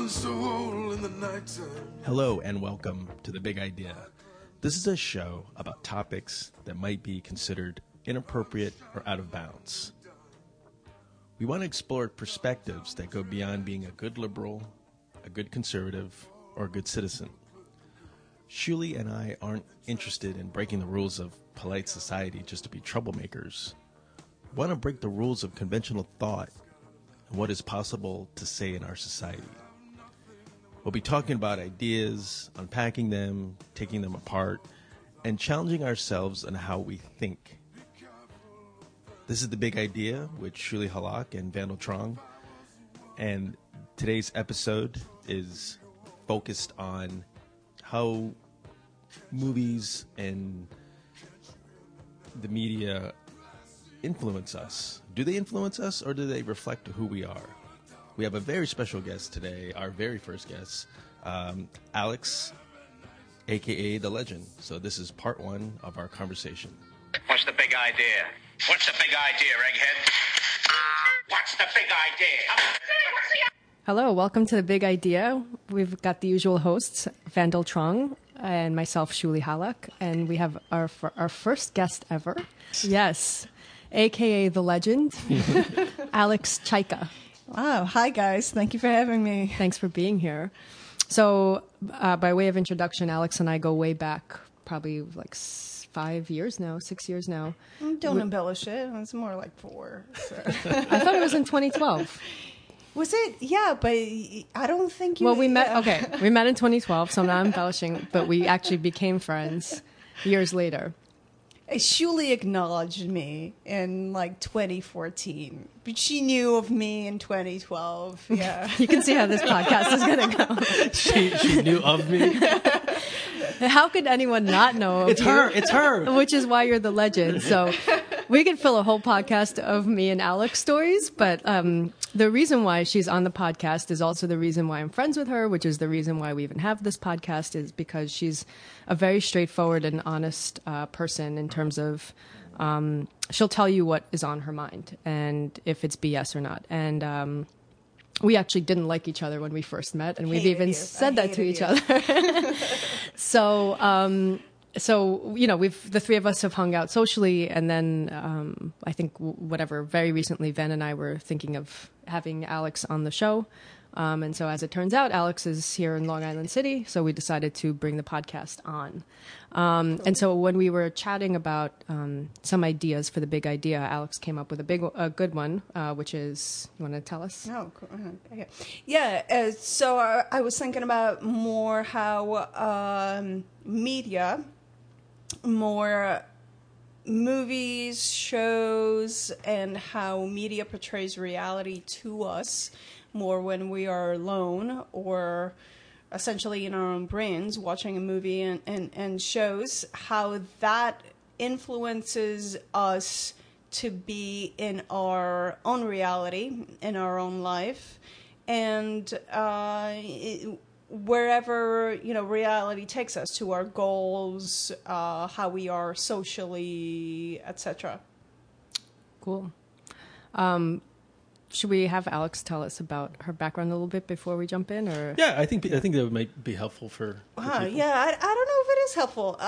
soul in the nighttime. Hello and welcome to The Big Idea. This is a show about topics that might be considered inappropriate or out of bounds. We want to explore perspectives that go beyond being a good liberal, a good conservative, or a good citizen. Shuli and I aren't interested in breaking the rules of polite society just to be troublemakers. We want to break the rules of conventional thought and what is possible to say in our society. We'll be talking about ideas, unpacking them, taking them apart, and challenging ourselves on how we think. This is The Big Idea with Shuli Halak and Vandal Trong, and today's episode is focused on how movies and the media influence us. Do they influence us, or do they reflect who we are? We have a very special guest today, our very first guest, Alex, a.k.a. The Legend. So this is part one of our conversation. What's the big idea? What's the big idea, egghead? What's the big idea? Hello, welcome to The Big Idea. We've got the usual hosts, Vandal Trong and myself, Shuli Halak, and we have our first guest ever. Yes, a.k.a. The Legend, Alex Chaika. Wow. Hi, guys. Thank you for having me. Thanks for being here. So, by way of introduction, Alex and I go way back, probably like 6 years now. Don't embellish it. It's more like 4. So. I thought it was in 2012. Was it? Yeah, but I don't think you... Well, we met in 2012, so I'm not embellishing, but we actually became friends years later. Shuli acknowledged me in like 2014, but she knew of me in 2012. Yeah. You can see how this podcast is going to go. She knew of me. How could anyone not know of It's her. Which is why you're the legend. So we could fill a whole podcast of me and Alex stories, but the reason why she's on the podcast is also the reason why I'm friends with her, which is the reason why we even have this podcast, is because she's a very straightforward and honest person in terms of she'll tell you what is on her mind and if it's BS or not. And we actually didn't like each other when we first met, and we've even said that to each other. So, the three of us have hung out socially, and then I think very recently, Van and I were thinking of having Alex on the show. And so as it turns out, Alex is here in Long Island City, so we decided to bring the podcast on. And so when we were chatting about some ideas for The Big Idea, Alex came up with a good one, which is, you want to tell us? Oh, cool. Okay. Yeah, so I was thinking about more how media, more movies, shows, and how media portrays reality to us more when we are alone or essentially in our own brains watching a movie and shows, how that influences us to be in our own reality, in our own life, and wherever reality takes us, to our goals, how we are socially, etc. Cool. Should we have Alex tell us about her background a little bit before we jump in, or? Yeah, I think that might be helpful for people. Yeah, I don't know if it is helpful.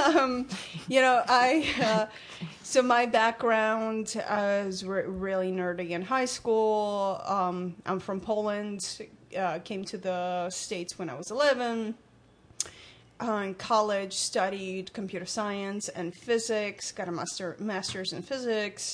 So my background, I was really nerdy in high school. I'm from Poland. Came to the States when I was 11. In college, studied computer science and physics. Got a master's in physics.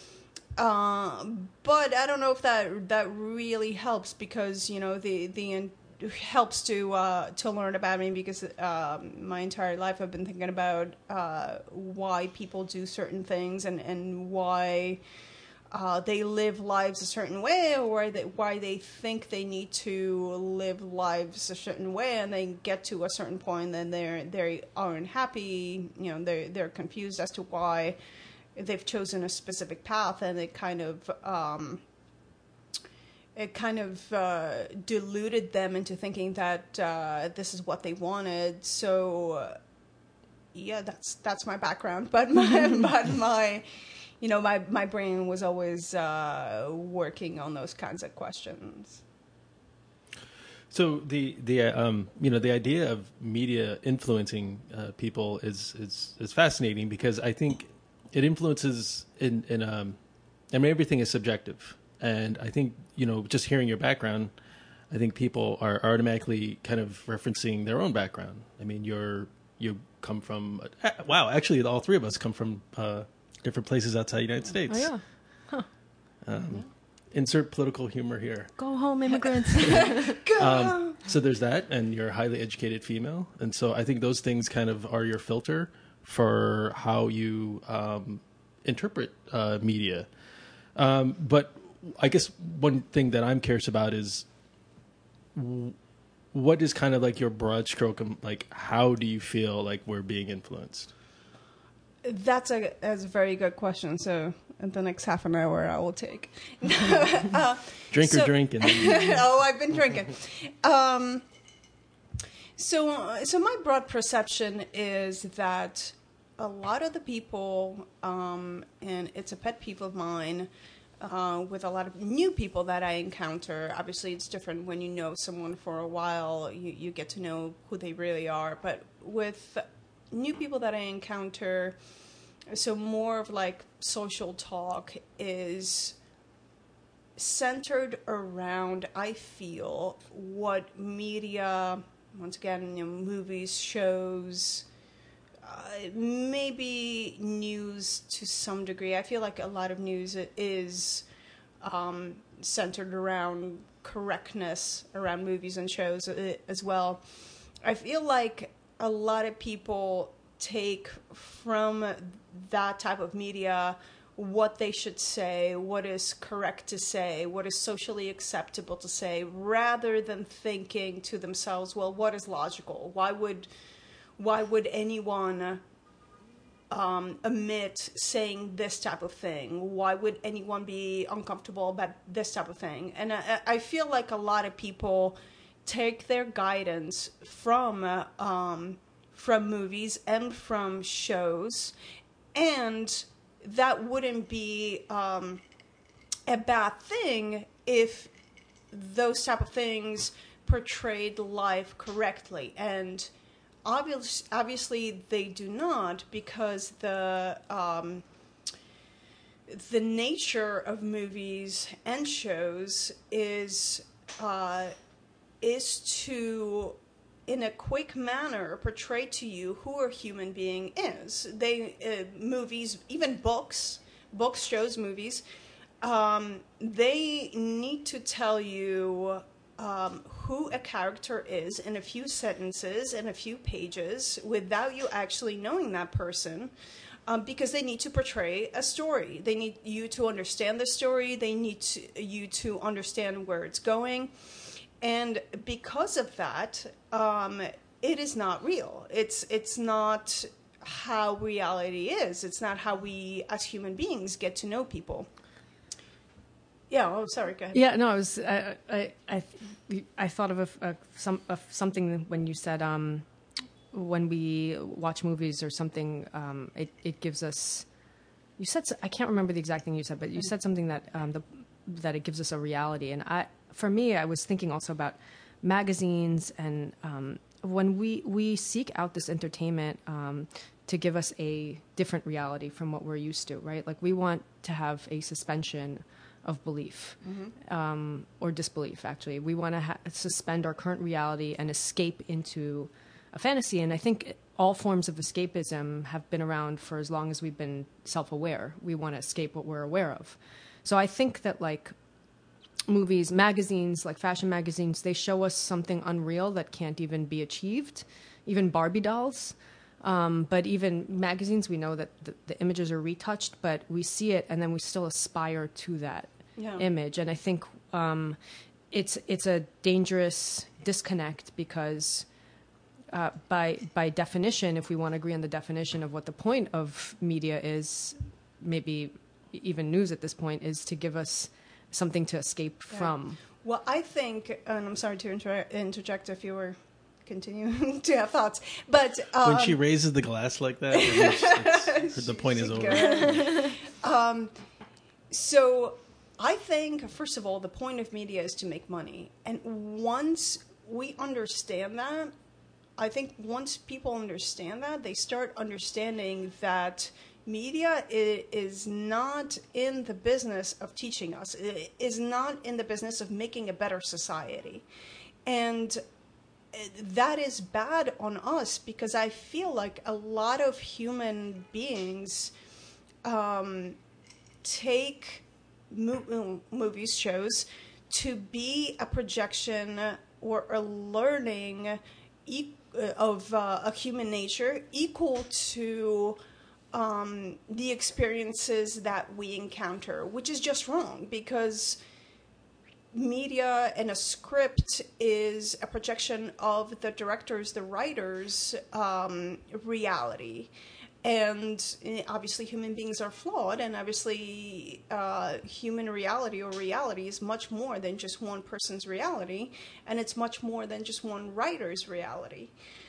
But I don't know if that really helps, because the helps to learn about me, because my entire life I've been thinking about why people do certain things and why they live lives a certain way, or why they think they need to live lives a certain way, and they get to a certain point and they aren't happy. They're confused as to why they've chosen a specific path, and it kind of deluded them into thinking that this is what they wanted. So yeah, that's my background. But my brain was always working on those kinds of questions. So the the idea of media influencing people is fascinating, because I think it influences I mean, everything is subjective, and I think just hearing your background, I think people are automatically kind of referencing their own background. I mean, you come from actually all three of us come from different places outside the United States. Oh yeah. Huh. Insert political humor here. Go home, immigrants. So there's that, and you're a highly educated female, and so I think those things kind of are your filter for how you interpret media. But I guess one thing that I'm curious about is what is kind of like your broad stroke of like, how do you feel like we're being influenced? That's a very good question. So in the next half an hour, I will take. Drink. And Oh, I've been drinking. So my broad perception is that a lot of the people, and it's a pet peeve of mine, with a lot of new people that I encounter. Obviously, it's different when you know someone for a while. You get to know who they really are. But with new people that I encounter, so more of like social talk is centered around, I feel, what media, once again, movies, shows, maybe news to some degree. I feel like a lot of news is centered around correctness around movies and shows as well. I feel like a lot of people take from that type of media what they should say, what is correct to say, what is socially acceptable to say, rather than thinking to themselves, well, what is logical? Why would anyone omit saying this type of thing? Why would anyone be uncomfortable about this type of thing? And I feel like a lot of people take their guidance from movies and from shows, and that wouldn't be a bad thing if those type of things portrayed life correctly. And obviously they do not, because the nature of movies and shows is to, in a quick manner, portray to you who a human being is. Movies, even books, shows, movies, they need to tell you who a character is in a few sentences, in a few pages, without you actually knowing that person, because they need to portray a story. They need you to understand the story. They need you to understand where it's going. And because of that, it is not real. It's not how reality is. It's not how we, as human beings, get to know people. Yeah. Oh, sorry. Go ahead. Yeah. No, I thought of something when you said when we watch movies or something, it gives us. You said, I can't remember the exact thing you said, but you said something that that it gives us a reality. And for me, I was thinking also about magazines, and when we seek out this entertainment to give us a different reality from what we're used to, right? Like, we want to have a suspension of belief, or disbelief, actually. We want to suspend our current reality and escape into a fantasy. And I think all forms of escapism have been around for as long as we've been self-aware. We want to escape what we're aware of. So I think that, like, movies, magazines, like fashion magazines, they show us something unreal that can't even be achieved, even Barbie dolls. But even magazines, we know that the images are retouched, but we see it and then we still aspire to that image. And I think it's a dangerous disconnect, because by definition, if we want to agree on the definition of what the point of media is, maybe even news at this point, is to give us something to escape from. Well, I think, and I'm sorry to interject if you were continuing to have thoughts, but when she raises the glass like that, the point is over. So I think, first of all, the point of media is to make money, and once we understand that, I think once people understand that, they start understanding that media is not in the business of teaching us. It is not in the business of making a better society. And that is bad on us, because I feel like a lot of human beings take movies, shows, to be a projection or a learning of a human nature equal to the experiences that we encounter, which is just wrong, because media and a script is a projection of the director's, the writer's reality. And obviously human beings are flawed, and obviously human reality or reality is much more than just one person's reality, and it's much more than just one writer's reality.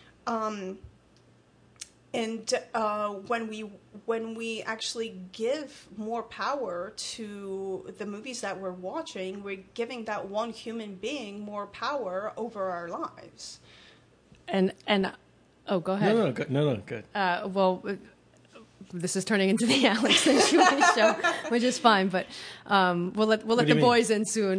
And when we actually give more power to the movies that we're watching, we're giving that one human being more power over our lives. And oh, go ahead. No, good. Well, this is turning into the Alex and Julie show, which is fine, but we'll let the boys in soon.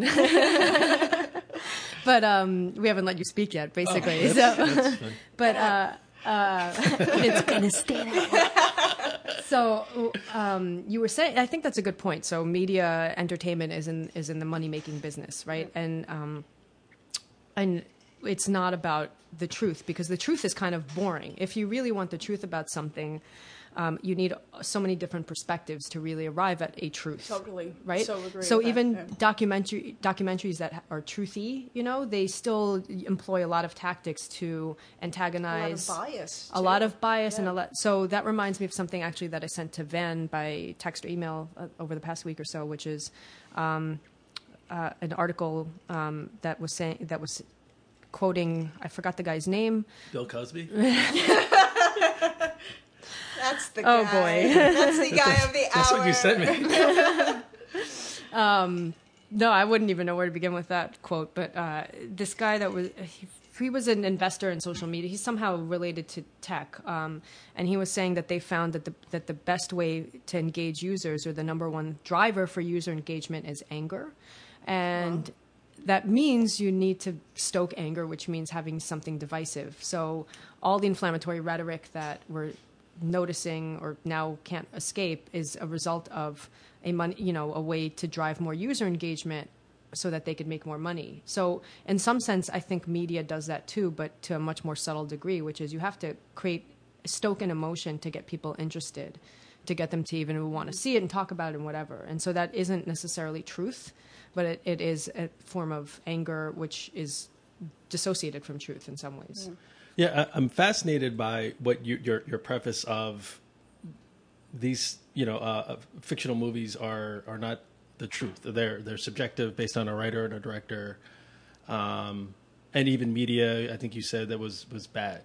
But we haven't let you speak yet, basically. That's fun. But it's gonna stay that way. So you were saying, I think that's a good point. So media entertainment is in the money making business, right? And it's not about the truth, because the truth is kind of boring. If you really want the truth about something, you need so many different perspectives to really arrive at a truth. Totally. Right? So agree So with even that, yeah. documentaries that are truthy, they still employ a lot of tactics to antagonize. A lot of bias. A lot of bias, Yeah. and a lot. So that reminds me of something actually that I sent to Van by text or email over the past week or so, which is an article that was quoting, I forgot the guy's name. Bill Cosby? That's the guy. Oh, boy. That's the guy of the hour. That's what you sent me. No, I wouldn't even know where to begin with that quote. But this guy he was an investor in social media. He's somehow related to tech, and he was saying that they found that the best way to engage users, or the number one driver for user engagement, is anger, and that means you need to stoke anger, which means having something divisive. So all the inflammatory rhetoric that we're noticing or now can't escape is a result of a way to drive more user engagement so that they could make more money. So in some sense, I think media does that too, but to a much more subtle degree, which is you have to stoke an emotion to get people interested, to get them to even want to see it and talk about it and whatever. And so that isn't necessarily truth, but it is a form of anger, which is dissociated from truth in some ways. Yeah, I'm fascinated by what your preface of these, fictional movies are not the truth. They're subjective, based on a writer and a director, and even media. I think you said that was bad.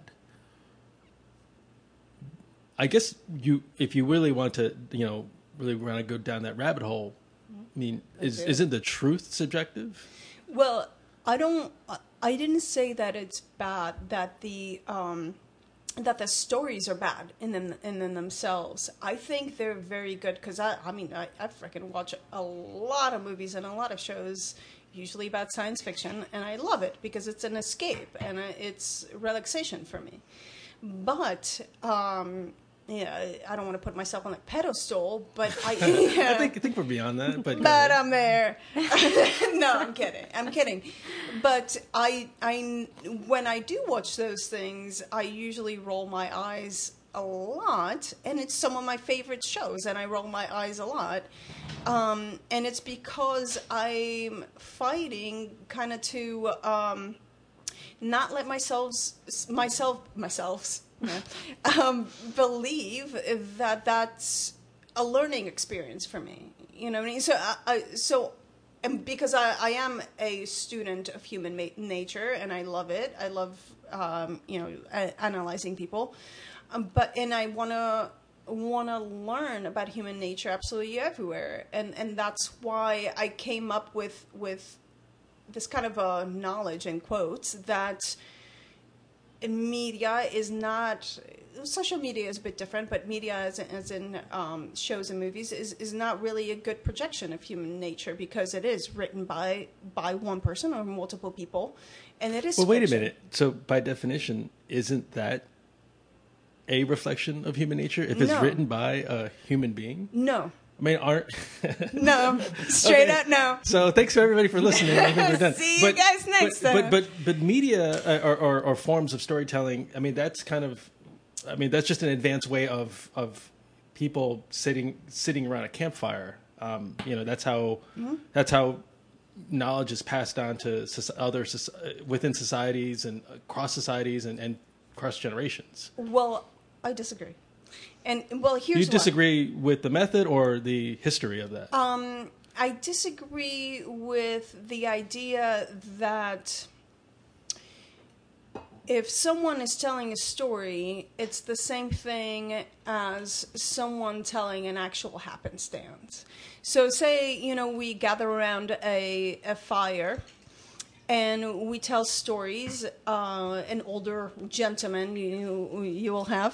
I guess if you really want to, really want to go down that rabbit hole, I mean, isn't the truth subjective? Well, I didn't say that it's bad, that the that the stories are bad in them themselves. I think they're very good, because I freaking watch a lot of movies and a lot of shows, usually about science fiction, and I love it because it's an escape and it's relaxation for me. But I don't want to put myself on a pedestal, but I think we're beyond that. But I'm there. No, I'm kidding. But when I do watch those things, I usually roll my eyes a lot, and it's some of my favorite shows, and I roll my eyes a lot. And it's because I'm fighting kind of to not let myself believe that that's a learning experience for me. You know what I mean? And because I am a student of human nature, and I love it. I love analyzing people, and I want to learn about human nature absolutely everywhere, and that's why I came up with this kind of knowledge in quotes that media is not. Social media is a bit different, but media, as in shows and movies, is not really a good projection of human nature because it is written by one person or multiple people, and it is. Well, wait a fiction. minute. So, by definition, isn't that a reflection of human nature if it's No. written by a human being? No, I mean, aren't. no, straight Okay. up no. So thanks for everybody for listening. I think we're done. See you guys next time. But media or forms of storytelling. I mean, that's kind of. I mean, that's just an advanced way of people sitting around a campfire. That's how knowledge is passed on to within societies and across societies and across generations. Well, I disagree, and well, Do here's you why. disagree with the method or the history of that? I disagree with the idea that if someone is telling a story, it's the same thing as someone telling an actual happenstance. So say, we gather around a fire and we tell stories. An older gentleman you will have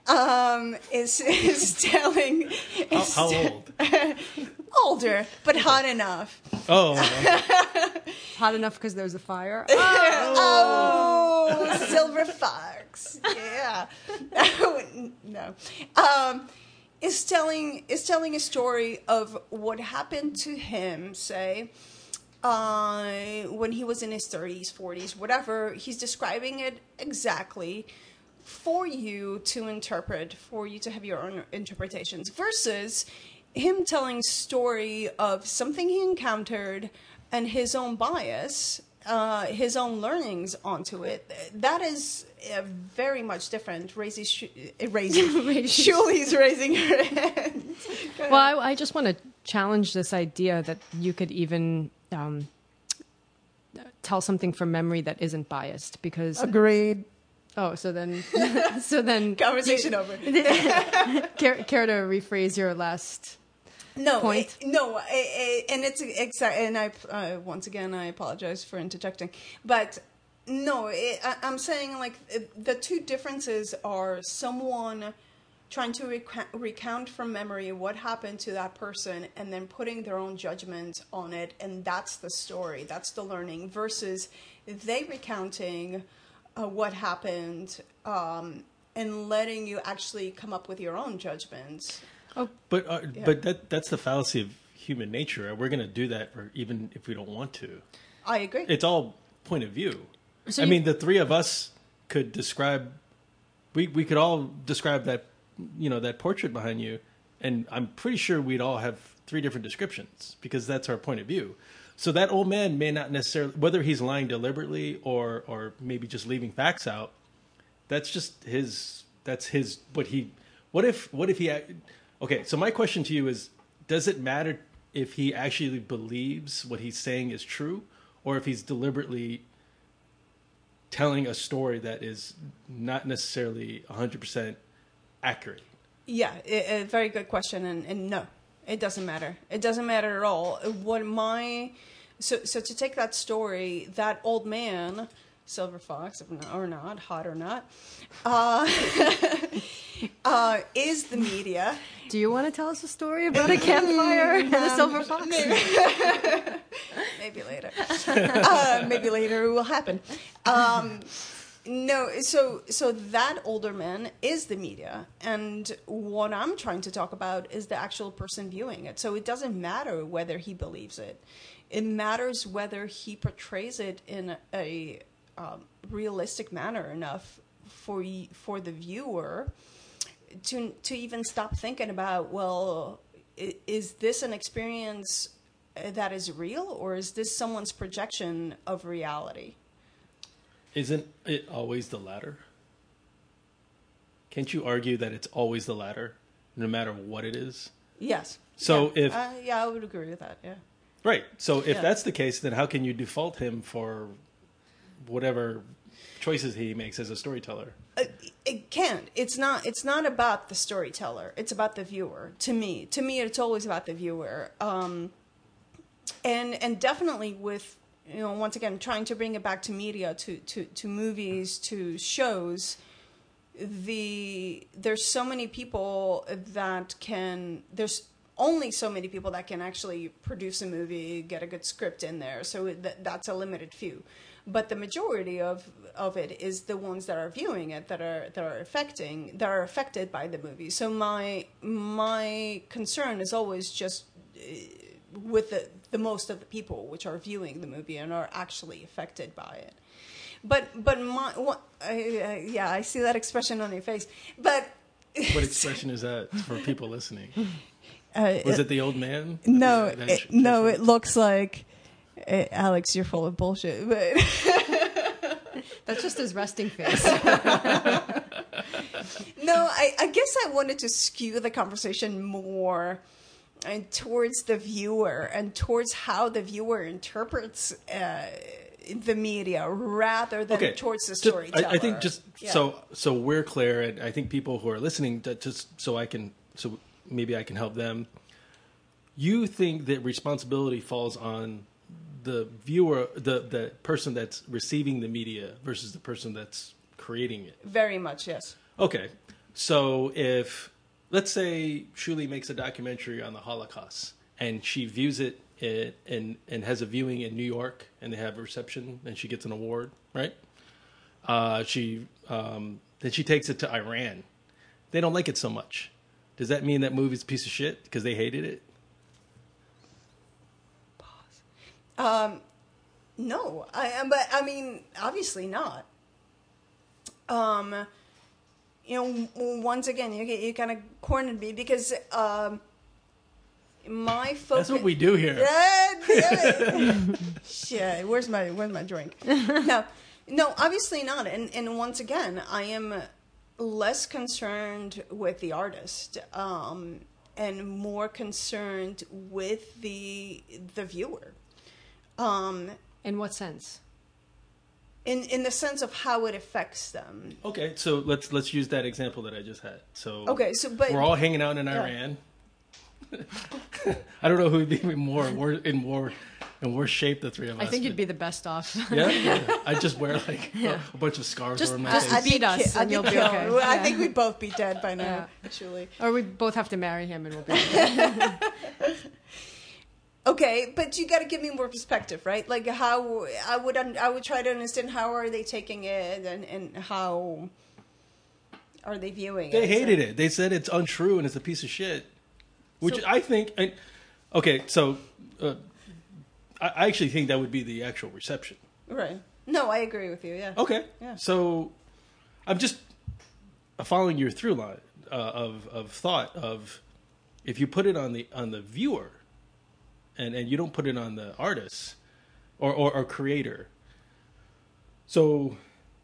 is telling. How old? Older, but hot enough. Oh, Hot enough because there's a fire. Oh, Silver Fox. Yeah. No. Is telling a story of what happened to him, say, when he was in his 30s, 40s, whatever. He's describing it exactly for you to interpret, for you to have your own interpretations, versus him telling story of something he encountered and his own bias, his own learnings onto it. That is very much different. Shuley's raising her hand. Well, I just want to challenge this idea that you could even tell something from memory that isn't biased because. Agreed. Oh, so then Conversation over. care to rephrase your last point? And it's exact. And I once again I apologize for interjecting, but no, I'm saying like the two differences are someone trying to recount from memory what happened to that person and then putting their own judgment on it, and that's the story, that's the learning, versus they recounting what happened and letting you actually come up with your own judgments. but that's the fallacy of human nature. We're going to do that, even if we don't want to. I agree. It's all point of view. So I mean, the three of us could describe. We could all describe that that portrait behind you, and I'm pretty sure we'd all have three different descriptions because that's our point of view. So that old man may not necessarily, whether he's lying deliberately or maybe just leaving facts out. That's just his. That's his. What if he? Okay, so my question to you is: does it matter if he actually believes what he's saying is true, or if he's deliberately telling a story that is not necessarily 100% accurate? Yeah, a very good question, and no, it doesn't matter. It doesn't matter at all. So to take that story, that old man, Silver Fox, or not, hot or not, is the media. Do you want to tell us a story about a campfire and a silver fox? Maybe later. Maybe later it will happen. No, so that older man is the media, and what I'm trying to talk about is the actual person viewing it. So it doesn't matter whether he believes it. It matters whether he portrays it in a realistic manner enough for the viewer to even stop thinking about, well, is this an experience that is real, or is this someone's projection of reality? Isn't it always the latter? Can't you argue that it's always the latter, no matter what it is? Yes. So I would agree with that. Yeah. Right. So if Yeah. that's the case, then how can you default him for whatever choices he makes as a storyteller? It can't. It's not about the storyteller. It's about the viewer. To me, it's always about the viewer. And definitely with once again, trying to bring it back to media, to movies, to shows, there's so many people there's only so many people that can actually produce a movie, get a good script in there. So that's a limited few. But the majority of it is the ones that are viewing it, that are affected by the movie. So my concern is always just with the most of the people which are viewing the movie and are actually affected by it. But I see that expression on your face. But What expression is that for people listening? Was it the old man? No, it looks like Alex, you're full of bullshit. But That's just his resting face. no, I guess I wanted to skew the conversation more towards the viewer and towards how the viewer interprets the media rather than towards the storyteller. I think so we're clear, and I think people who are listening, so maybe I can help them. You think that responsibility falls on the viewer, the person that's receiving the media versus the person that's creating it? Very much, yes. Okay. So if, let's say, Shuli makes a documentary on the Holocaust and she views it and has a viewing in New York and they have a reception and she gets an award, right? Then she takes it to Iran. They don't like it so much. Does that mean that movie's a piece of shit because they hated it? No, but I mean, obviously not. Once again, you kind of cornered me because my focus. That's what we do here. Shit, where's my drink? No, obviously not. And once again, I am less concerned with the artist, and more concerned with the viewer. In what sense? In the sense of how it affects them. Okay, so let's use that example that I just had. So but we're all hanging out in Iran. I don't know who would be in worse shape, the three of us. I think you'd be the best off. Yeah? I'd just wear like a bunch of scarves over my face. Beat us and you'll be okay. I think we'd both be dead by now, actually. Or we both have to marry him and we'll be okay. Okay, but you got to give me more perspective, right? Like how I would try to understand how are they taking it and how are they viewing it. They hated it. They said it's untrue and it's a piece of shit. Which I think, okay, so I actually think that would be the actual reception. Right. No, I agree with you, yeah. Okay. Yeah. So I'm just following your through line of thought of if you put it on the viewer and you don't put it on the artist or creator. So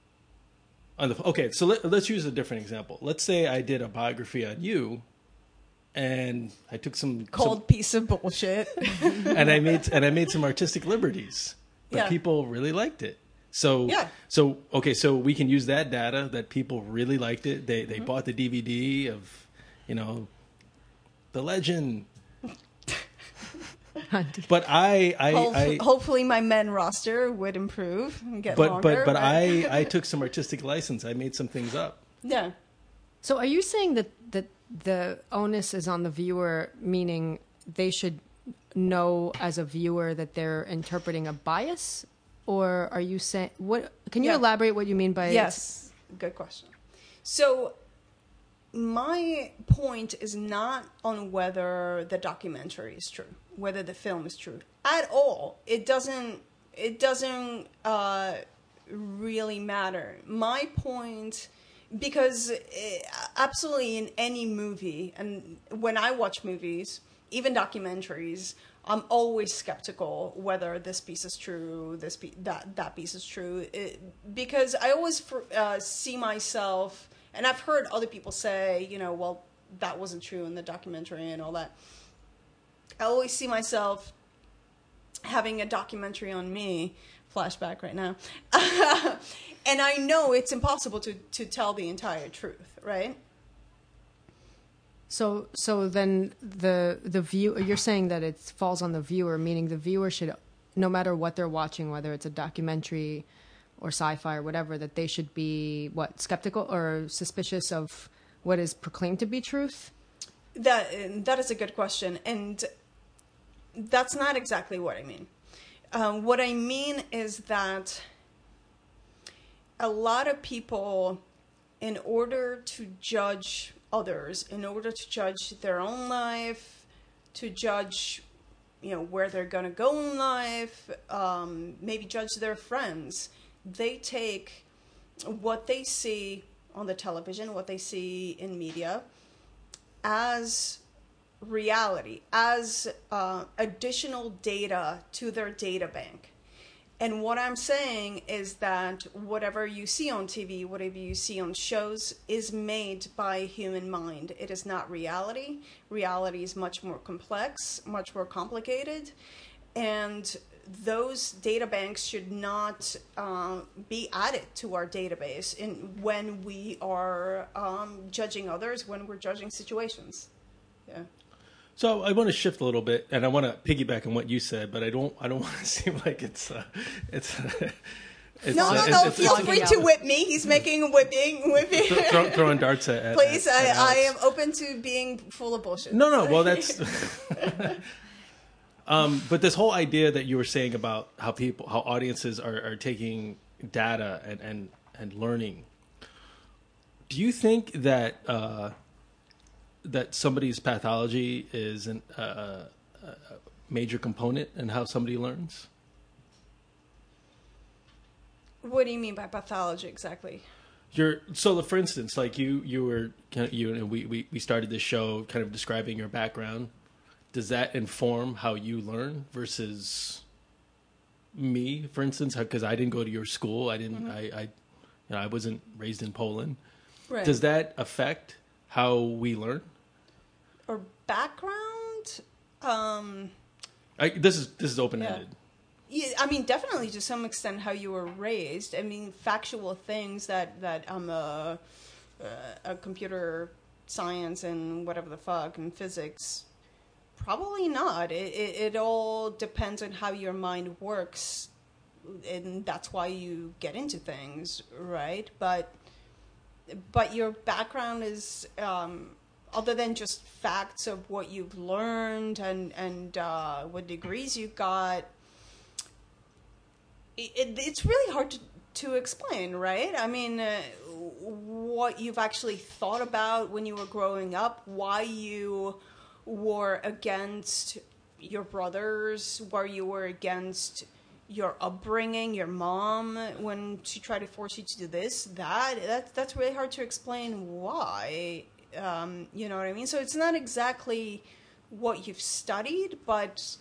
so let's use a different example. Let's say I did a biography on you and I took some piece of bullshit and I made some artistic liberties, but people really liked it. So we can use that data that people really liked it. They bought the DVD of, The Legend. But hopefully my men roster would improve and get longer. But I took some artistic license. I made some things up. Yeah. So are you saying that the onus is on the viewer, meaning they should know as a viewer that they're interpreting a bias? Or are you saying what? Can you elaborate what you mean by yes? Good question. So my point is not on whether the documentary is true, whether the film is true at all. It doesn't really matter. My point, because absolutely in any movie, and when I watch movies, even documentaries, I'm always skeptical whether this piece is true, that piece is true, because I always see myself, and I've heard other people say, well, that wasn't true in the documentary and all that. I always see myself having a documentary on me, flashback right now, and I know it's impossible to tell the entire truth, right? So then the view, you're saying that it falls on the viewer, meaning the viewer should no matter what they're watching, whether it's a documentary or sci-fi or whatever, that they should be skeptical or suspicious of what is proclaimed to be truth? That is a good question, and that's not exactly what I mean. What I mean is that a lot of people, in order to judge others, in order to judge their own life, to judge, where they're going to go in life, maybe judge their friends, they take what they see on the television, what they see in media, as reality, as additional data to their data bank. And what I'm saying is that whatever you see on TV, whatever you see on shows, is made by a human mind. It is not reality. Reality is much more complex, much more complicated. And those data banks should not be added to our database when we are judging others, when we're judging situations. Yeah. So I want to shift a little bit, and I want to piggyback on what you said, but I don't want to seem like it's no. Feel free to whip me. He's making whipping. Throwing darts at. Please, I am open to being full of bullshit. No. Well, that's. But this whole idea that you were saying about how audiences are taking data and learning. Do you think that that somebody's pathology is a major component in how somebody learns? What do you mean by pathology exactly? For instance, like you were and we started this show kind of describing your background. Does that inform how you learn versus me, for instance? Because I didn't go to your school. I didn't. Mm-hmm. I wasn't raised in Poland. Right. Does that affect how we learn? Or background? This is open-ended. Yeah, I mean, definitely to some extent how you were raised. I mean, factual things that I'm a computer science and whatever the fuck and physics. Probably not. It all depends on how your mind works, and that's why you get into things, right? But your background is other than just facts of what you've learned and what degrees you got. It's really hard to explain, right? I mean, what you've actually thought about when you were growing up, why you were against your brothers, why you were against your upbringing, your mom, when she tried to force you to do this, that's really hard to explain why. You know what I mean? So it's not exactly what you've studied, but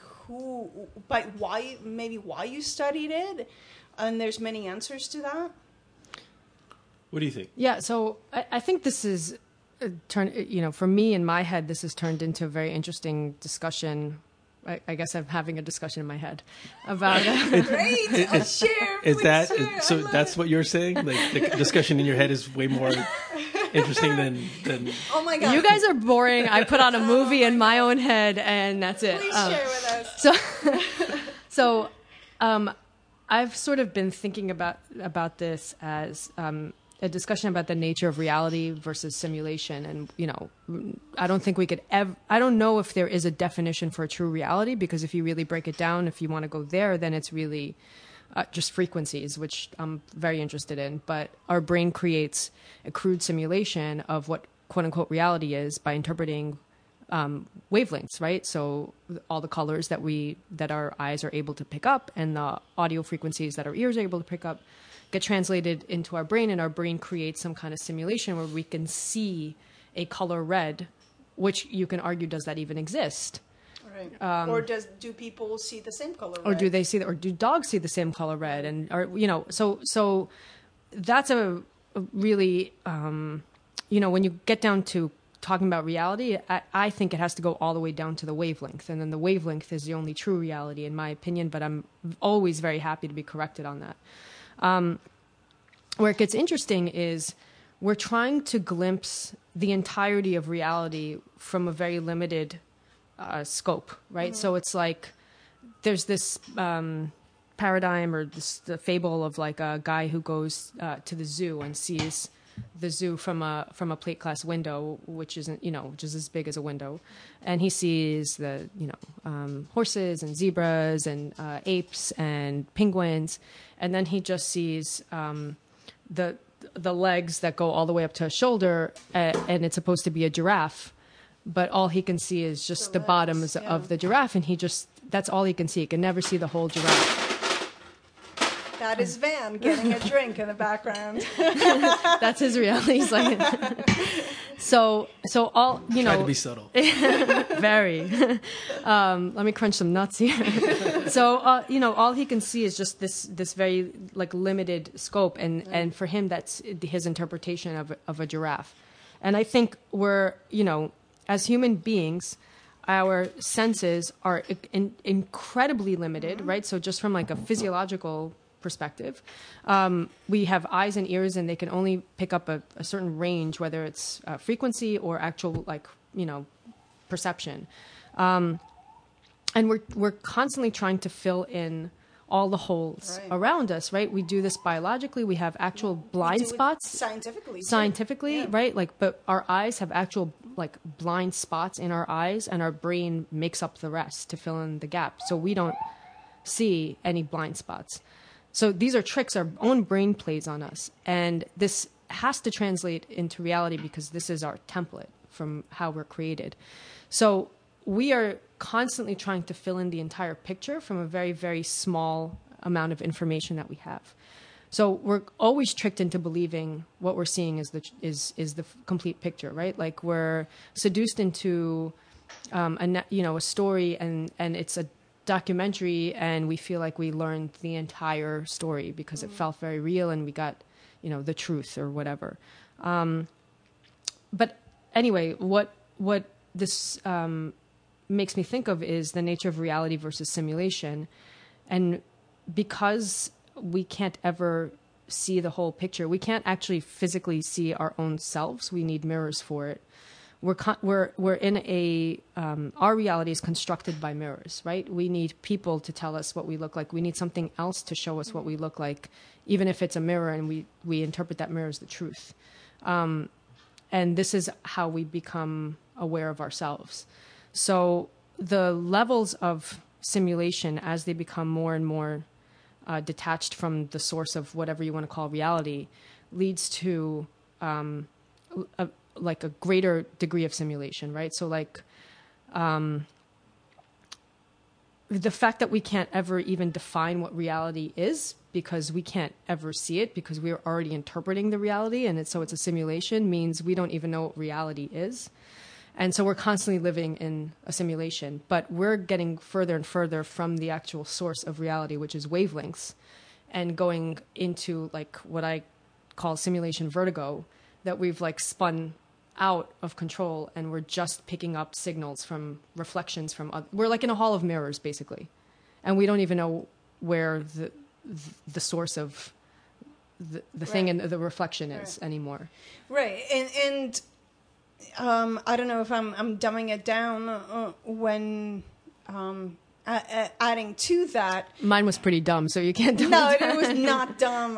why you studied it, and there's many answers to that. What do you think? Yeah, so I think this is for me in my head, this has turned into a very interesting discussion. I guess I'm having a discussion in my head about. Great, I'll share. So that's what you're saying? Like the discussion in your head is way more interesting than. Oh my god! You guys are boring. I put on a movie in my own head, and that's it. Please share with us. So, I've sort of been thinking about this as a discussion about the nature of reality versus simulation, and I don't think we could I don't know if there is a definition for a true reality, because if you really break it down, if you want to go there, then it's really just frequencies, which I'm very interested in. But our brain creates a crude simulation of what quote unquote reality is by interpreting wavelengths, right? So all the colors that our eyes are able to pick up and the audio frequencies that our ears are able to pick up get translated into our brain, and our brain creates some kind of simulation where we can see a color red, which you can argue, does that even exist? Right. Or do people see the same color red? Or do dogs see the same color red? And so that's a really when you get down to talking about reality, I think it has to go all the way down to the wavelength, and then the wavelength is the only true reality in my opinion, but I'm always very happy to be corrected on that. Where it gets interesting is we're trying to glimpse the entirety of reality from a very limited scope, right? Mm-hmm. So it's like there's this paradigm or the fable of like a guy who goes to the zoo and sees the zoo from a plate glass window, which isn't, which is as big as a window, and he sees the horses and zebras and apes and penguins, and then he just sees the legs that go all the way up to his shoulder, and it's supposed to be a giraffe, but all he can see is just the bottoms of the giraffe, and that's all he can see. He can never see the whole giraffe. That is Van getting a drink in the background. That's his reality. He's like, so all, Try to be subtle. very. Let me crunch some nuts here. So, all he can see is just this very like limited scope, and for him, that's his interpretation of a giraffe. And I think we're, as human beings, our senses are incredibly limited, right? So just from like a physiological perspective, we have eyes and ears, and they can only pick up a certain range, whether it's frequency or actual perception. And we're constantly trying to fill in all the holes around us, right? We do this biologically. We have actual blind spots. Scientifically, right? But our eyes have actual blind spots in our eyes, and our brain makes up the rest to fill in the gap. So we don't see any blind spots. So these are tricks our own brain plays on us. And this has to translate into reality because this is our template from how we're created. So we are constantly trying to fill in the entire picture from a very, very small amount of information that we have. So we're always tricked into believing what we're seeing is the complete picture, right? Like we're seduced into a story, and it's a documentary, and we feel like we learned the entire story because it felt very real, and we got the truth or whatever. But anyway, what this makes me think of is the nature of reality versus simulation. And because we can't ever see the whole picture, we can't actually physically see our own selves. We need mirrors for it. We're in our reality is constructed by mirrors, right? We need people to tell us what we look like. We need something else to show us what we look like, even if it's a mirror, and we interpret that mirror as the truth. And this is how we become aware of ourselves. So the levels of simulation, as they become more and more detached from the source of whatever you want to call reality, leads to a greater degree of simulation, right? So the fact that we can't ever even define what reality is because we can't ever see it because we're already interpreting the reality, and so it's a simulation, means we don't even know what reality is. And so we're constantly living in a simulation, but we're getting further and further from the actual source of reality, which is wavelengths, and going into what I call simulation vertigo, that we've spun out of control, and we're just picking up signals from reflections from we're like in a hall of mirrors basically, and we don't even know where the source of the thing and the reflection is anymore. Right. And I don't know if I'm dumbing it down when adding to that. Mine was pretty dumb, so you can't dumb it down. It was not dumb.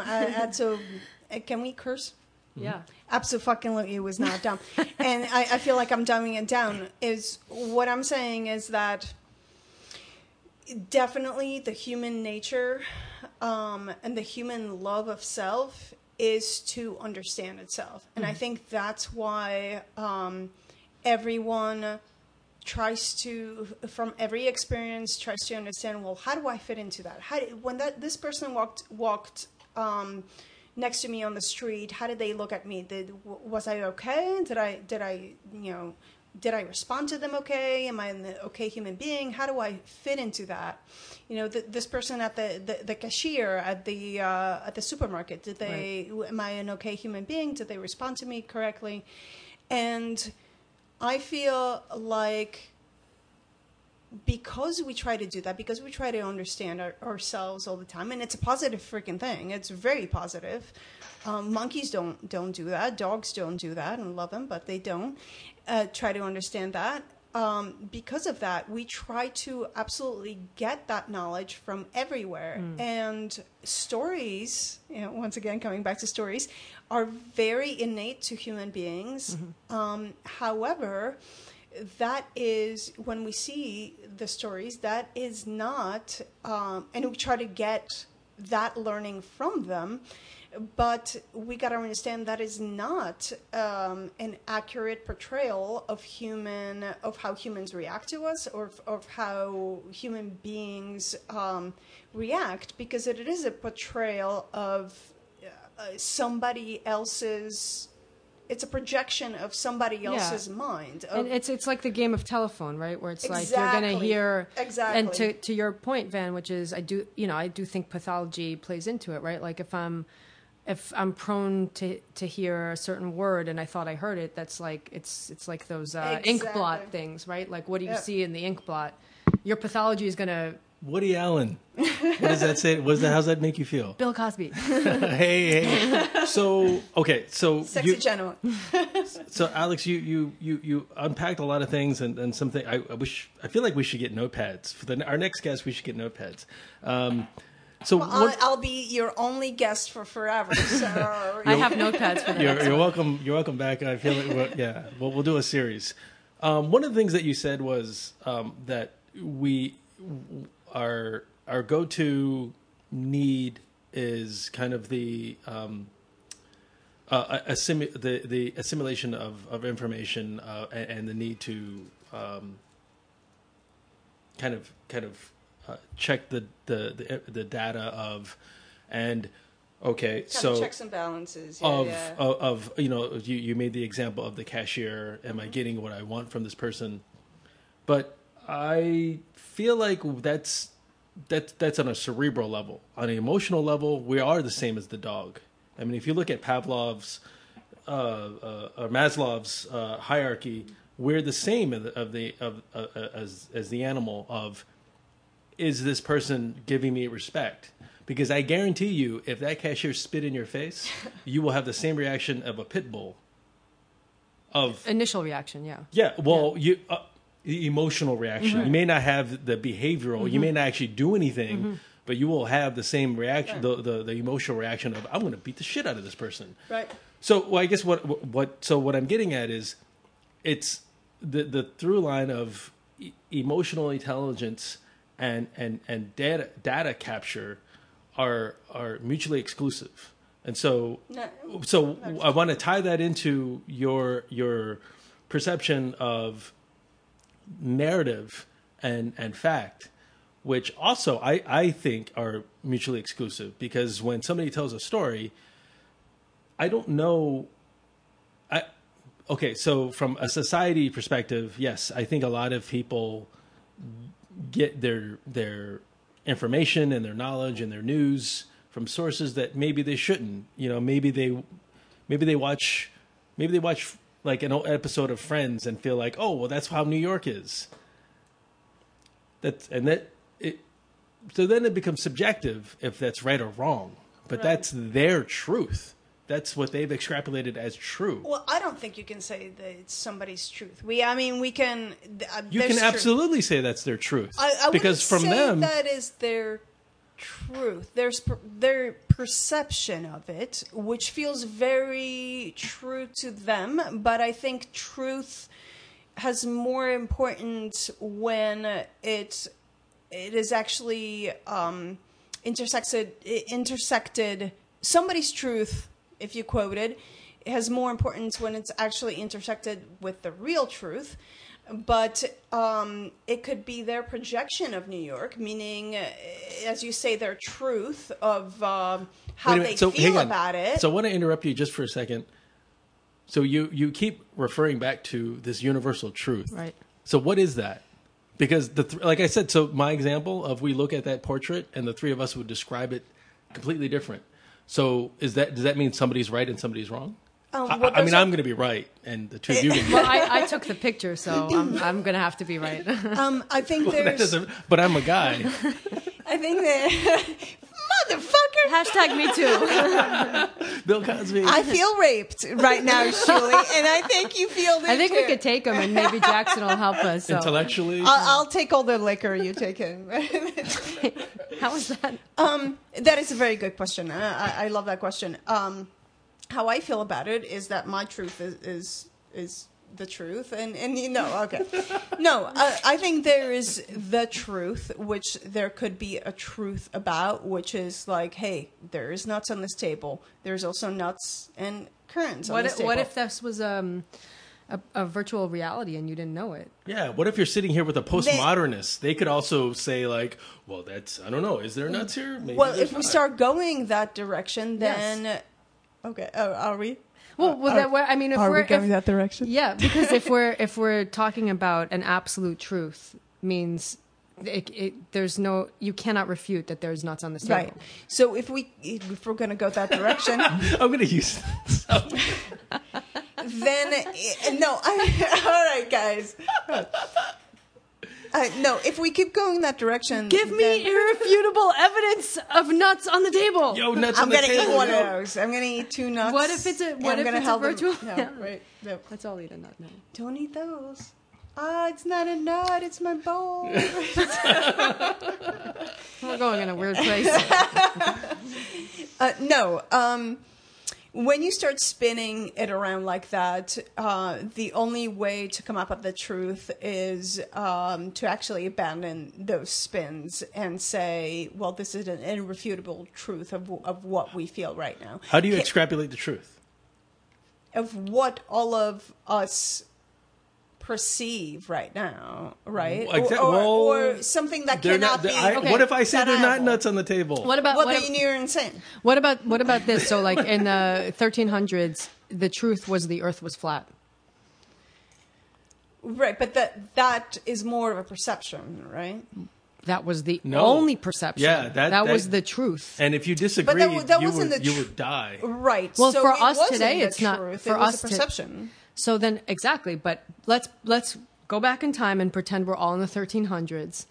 Can we curse? Yeah. Absolutely, it was not dumb. And I feel like I'm dumbing it down. What I'm saying is that definitely the human nature and the human love of self is to understand itself. And I think that's why everyone tries to, from every experience, tries to understand, well, how do I fit into that? When this person walked next to me on the street, how did they look at me? Was I okay? Did I respond to them okay? Am I an okay human being? How do I fit into that? This person at the cashier at the supermarket, am I an okay human being? Did they respond to me correctly? And I feel like because we try to do that, because we try to understand ourselves all the time, and it's a positive freaking thing. It's very positive. Monkeys don't do that. Dogs don't do that, and love them, but they don't try to understand that. because of that, we try to absolutely get that knowledge from everywhere. And stories, once again, coming back to stories, are very innate to human beings. However, that is, when we see the stories, that is not, and we try to get that learning from them, but we got to understand that is not an accurate portrayal of how humans react to us, or of how human beings react, because it is a portrayal of somebody else's. It's a projection of somebody else's mind. And it's like the game of telephone, right? Where it's like Exactly. you're going to hear. Exactly. And to your point, Van, which is I do think pathology plays into it, right? Like if I'm prone to hear a certain word and I thought I heard it, that's like it's like those ink blot things, right? Like what do you see in the ink blot? Your pathology is going to. Woody Allen. What does that say? How's that make you feel? Bill Cosby. Hey. So Sexy gentleman. So Alex, you unpacked a lot of things and something. I feel like we should get notepads for our next guest. We should get notepads. I'll be your only guest for forever. So I have notepads for that. You're welcome. You're welcome back. I feel like we'll do a series. One of the things that you said was that our go-to need is kind of the assimilation of information and the need to kind of check the data of, and okay, so checks and balances of you made the example of the cashier. Am I getting what I want from this person? But I feel like that's on a cerebral level. On an emotional level, we are the same as the dog. I mean, if you look at Pavlov's or Maslow's hierarchy, we're the same as the animal. Of, is this person giving me respect? Because I guarantee you, if that cashier spit in your face, you will have the same reaction of a pit bull. Of initial reaction, yeah. Yeah, well, you. The emotional reaction. Mm-hmm. You may not have the behavioral. Mm-hmm. You may not actually do anything, but you will have the same reaction, the emotional reaction of, I'm going to beat the shit out of this person. Right. So, I guess what I'm getting at is, it's the through line of emotional intelligence and data capture are mutually exclusive, and so I want to tie that into your perception of narrative and fact, which also I think are mutually exclusive, because when somebody tells a story, I don't know. So from a society perspective, yes, I think a lot of people get their information and their knowledge and their news from sources that maybe they shouldn't. Maybe they watch like an old episode of Friends and feel like, oh, well, that's how New York is. So then it becomes subjective if that's right or wrong. But that's their truth. That's what they've extrapolated as true. Well, I don't think you can say that it's somebody's truth. We can. You can absolutely say that's their truth. I because from say them, that is their truth. There's their perception of it, which feels very true to them. But I think truth has more importance when it is actually intersected. Somebody's truth, if you quote it, has more importance when it's actually intersected with the real truth. But it could be their projection of New York, meaning, as you say, their truth of how they feel about it. So I want to interrupt you just for a second. So you keep referring back to this universal truth. Right. So what is that? Because, like I said, so my example of, we look at that portrait and the three of us would describe it completely different. So does that mean somebody's right and somebody's wrong? I'm going to be right, and the two of you can be right. Well, I took the picture, so I'm going to have to be right. I think there's... but I'm a guy. I think that... motherfucker. Hashtag me too. Bill Cosby. I feel raped right now, Shuli, and I think you feel it I think we too. could take him, and maybe Jackson will help us. So. Intellectually. I'll take all the liquor, you take him. How was that? That is a very good question. I love that question. How I feel about it is that my truth is the truth, and you know, okay, no, I think there is the truth, which there could be a truth about, which is like, hey, there is nuts on this table. There's also nuts and currents on this table. What if this was a virtual reality and you didn't know it? Yeah, what if you're sitting here with a postmodernist? They could also say like, well, that's, I don't know, is there nuts here? Maybe Well, there's if we not. start going that direction, then okay. Oh, are we? I mean, if Are we're we going that direction? yeah, because if we're talking about an absolute truth, means there's no, you cannot refute that there's nuts on this table. Right. So if we're going to go that direction, I'm going to use this. then no. All right, guys. No, if we keep going that direction, Give me then irrefutable evidence of nuts on the table. Yo, nuts I'm on the going to table. eat one yo. of those. I'm going to eat 2 nuts. What if it's a and what I'm if gonna it's a help them- virtual? No, Yeah. wait, no. Let's all eat a nut now. Don't eat those. Ah, it's not a nut. It's my bowl. We're going in a weird place. No. When you start spinning it around like that, the only way to come up with the truth is to actually abandon those spins and say, well, this is an irrefutable truth of what we feel right now. How do you extrapolate the truth? Of what all of us perceive right now, right? Or something that They're cannot not, be. I, What if I say they're not deniable. nuts on the table? What about Well, what, then you're insane. what about this? So, like in the 1300s, the truth was the Earth was flat. Right, but that is more of a perception, right? That was the No. only perception. Yeah, that- was the truth. And if you disagree, that you wasn't the you tr- would die. Right. Well, so for it us wasn't today, the it's not- truth, for it was us a to- perception. So then, exactly. But let's go back in time and pretend we're all in the 1300s.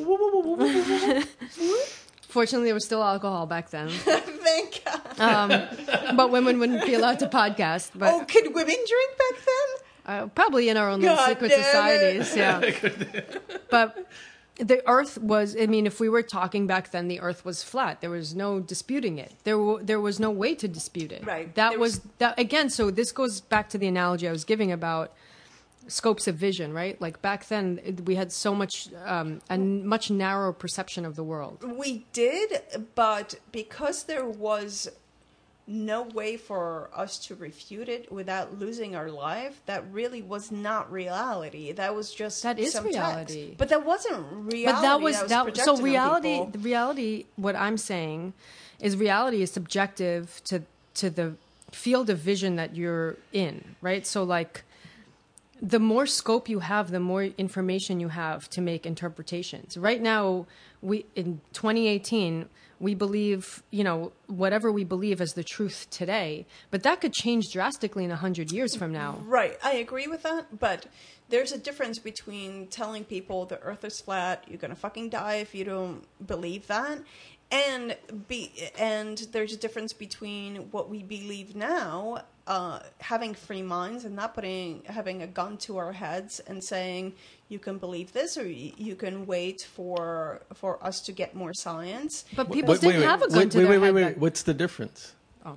Fortunately, there was still alcohol back then, Thank God. but women wouldn't be allowed to podcast. But Oh, could women drink back then? probably in our own little God secret damn it. societies, yeah. But the Earth was, I mean, if we were talking back then, the Earth was flat. There was no disputing it. There was no way to dispute it. Right. That There was that again. So this goes back to the analogy I was giving about scopes of vision, right? Like back then, we had so much a much narrower perception of the world. We did, but because there was no way for us to refute it without losing our life, that really was not reality. That was just That is some reality. text. But that wasn't reality. But that was so projected on reality. people. The reality. What I'm saying is reality is subjective to the field of vision that you're in, right? So like, the more scope you have, the more information you have to make interpretations. Right now, in 2018, we believe, whatever we believe as the truth today, but that could change drastically in 100 years from now. Right, I agree with that, but there's a difference between telling people the earth is flat, you're gonna fucking die if you don't believe that, and there's a difference between what we believe now, having free minds and not having a gun to our heads and saying you can believe this or you can wait for us to get more science. But people didn't have a gun to their head. Wait. What's the difference?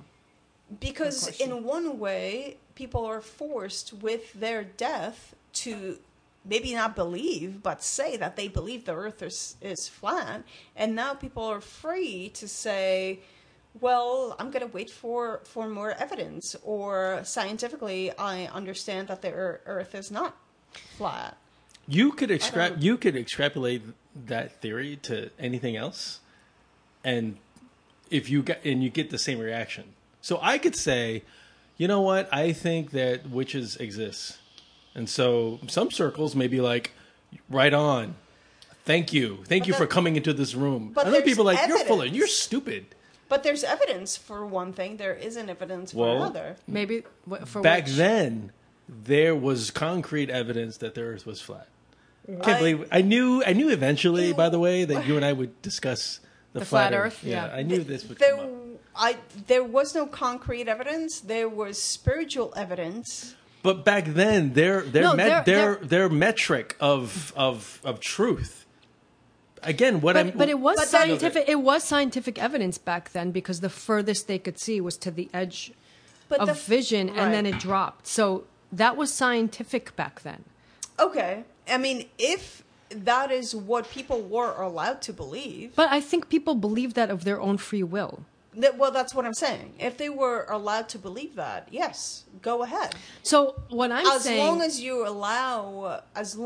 Because in one way, people are forced with their death to maybe not believe, but say that they believe the earth is flat. And now people are free to say, well, I'm going to wait for more evidence. Or scientifically, I understand that the earth is not flat. You could extrapolate that theory to anything else, and you get the same reaction. So I could say, you know what? I think that witches exist, and so some circles may be like, right on. Thank you for coming into this room. But Other people are like, evidence. you're stupid. But there's evidence for one thing. There isn't evidence for another. Maybe for Back which? then, there was concrete evidence that the Earth was flat. Can't believe I knew eventually. By the way, that you and I would discuss The flat Earth, yeah. I knew this would come up. There was no concrete evidence. There was spiritual evidence. But back then, their metric of truth. Again, but it was scientific. It was scientific evidence back then because the furthest they could see was to the edge of vision, and then it dropped. So that was scientific back then. Okay, I mean, if that is what people were allowed to believe, but I think people believe that of their own free will. Well, that's what I'm saying. If they were allowed to believe that, yes, go ahead. So what I'm saying, as long as you allow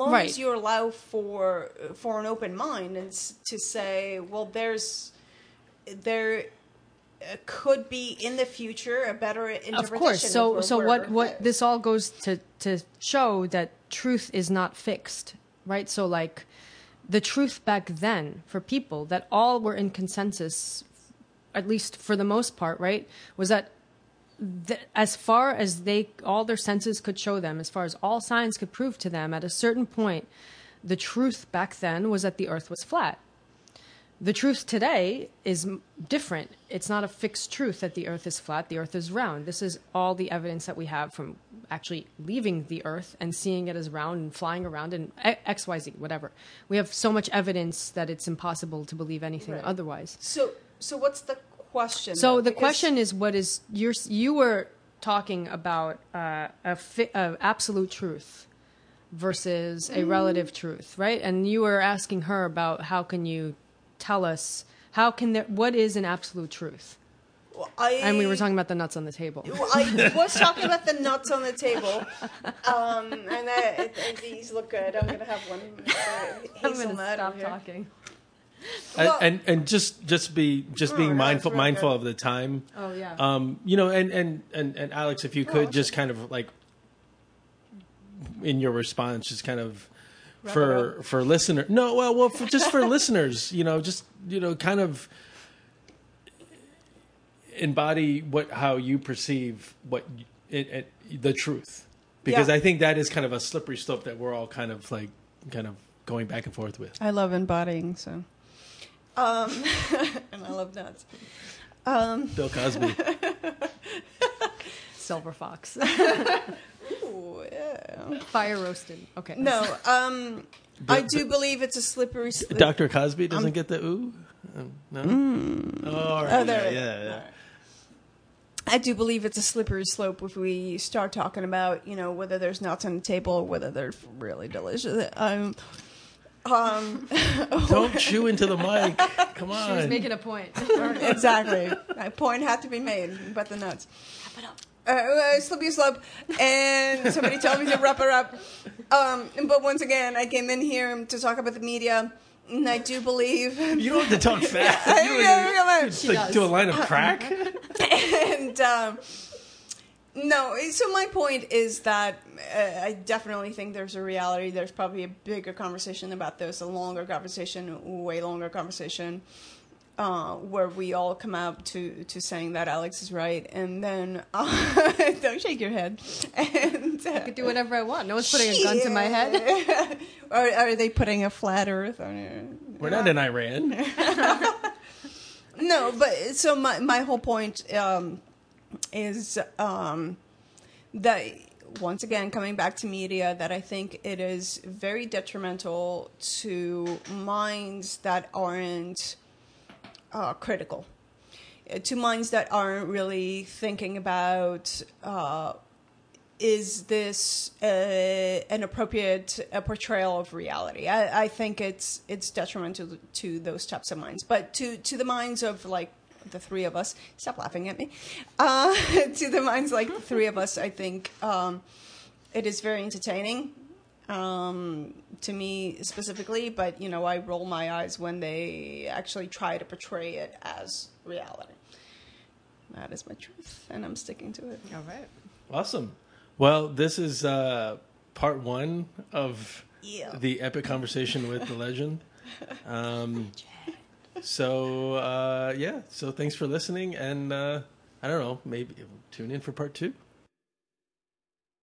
for an open mind and to say, well, there could be in the future a better interpretation. Of course. So what this all goes to show that truth is not fixed, right? So like the truth back then for people that all were in consensus, at least for the most part, right, was that as far as all their senses could show them, as far as all science could prove to them, at a certain point, the truth back then was that the Earth was flat. The truth today is different. It's not a fixed truth that the Earth is flat, the Earth is round. This is all the evidence that we have from actually leaving the Earth and seeing it as round and flying around and XYZ, whatever. We have so much evidence that it's impossible to believe anything otherwise. So what's the question? So the question is, you were talking about absolute truth versus a relative truth, right? And you were asking her about how can you tell us what is an absolute truth? And we were talking about the nuts on the table. I was talking about the nuts on the table, and these look good. I'm gonna have one. I'm gonna stop talking. Well, and just being mindful of the time. Oh yeah. And Alex, if you could just kind of like in your response, just kind of for listener. No, well, for listeners, kind of embody how you perceive the truth, because I think that is kind of a slippery slope that we're all kind of going back and forth with. I love embodying, so. And I love nuts. Bill Cosby. Silver Fox. Ooh, yeah. Fire roasted. Okay. No, I do believe it's a slippery slope. Dr. Cosby doesn't get the ooh? No? Oh, all right. Yeah. I do believe it's a slippery slope if we start talking about, whether there's nuts on the table or whether they're really delicious. Don't chew into the mic. Come on. She was making a point. Exactly. My point had to be made about the nuts. Wrap it up. Slippery slope. And somebody told me to wrap her up. But once again, I came in here to talk about the media. And I do believe... You don't have to talk fast. Do a line of crack? And... No, so my point is that I definitely think there's a reality. There's probably a bigger conversation about this, a longer conversation, way longer conversation, where we all come out to saying that Alex is right. And then, don't shake your head. And, I could do whatever I want. No one's putting a gun to my head. Are they putting a flat earth on it? We're not in Iran. No, but so my whole point... is that, once again, coming back to media, that I think it is very detrimental to minds that aren't critical, to minds that aren't really thinking about, is this an appropriate portrayal of reality? I think it's detrimental to those types of minds. But to the minds of, like, the three of us, stop laughing at me, to the minds like the three of us, I think it is very entertaining to me specifically, but I roll my eyes when they actually try to portray it as reality. That is my truth, and I'm sticking to it. All right. Awesome. Well, this is part one of the epic conversation with the legend. So thanks for listening, and I don't know, maybe tune in for part two.